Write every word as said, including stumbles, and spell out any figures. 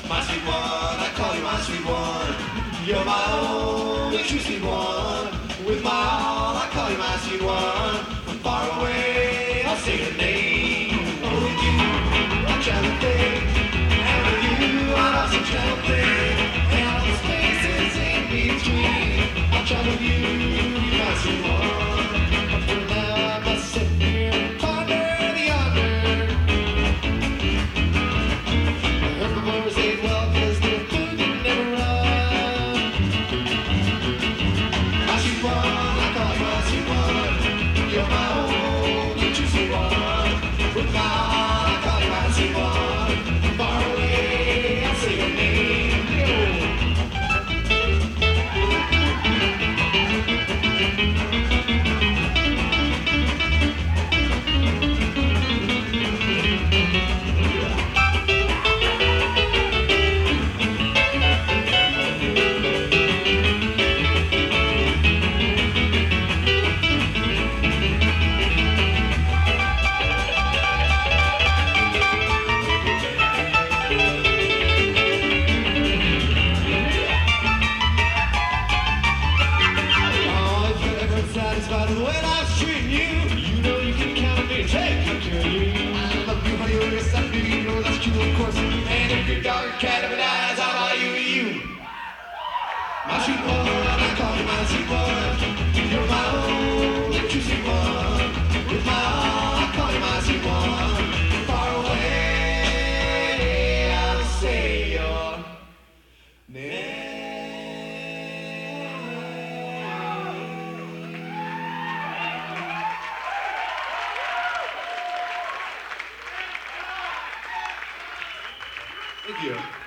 My sweet one, I call you my sweet one. You're my only true sweet one. With my all, I call you my sweet one. From far away, I'll say your name. Oh, with you, I travel big. And with you, I also travel big. And all the spaces in between, I'll travel with you, you my sweet one. But for now, I must sit here and ponder the honor. Herbivores ate well 'cause their food didn't never run. My sweet one, I call you my sweet one. You're my only true sweet one. With my all, I call you my sweet one. Far away, I'll say your name. Satisfied with the way life's treating you. You know you can count on me to take good care of you. I love you, honey, yes I do. You know that's true, of course. And if your dog or cat ever dies, I'll buy you a you. My sweet one, I call you my sweet one. You're my only true sweet one. With my all, I call you my sweet one. Far away, I'll say your name. Thank you.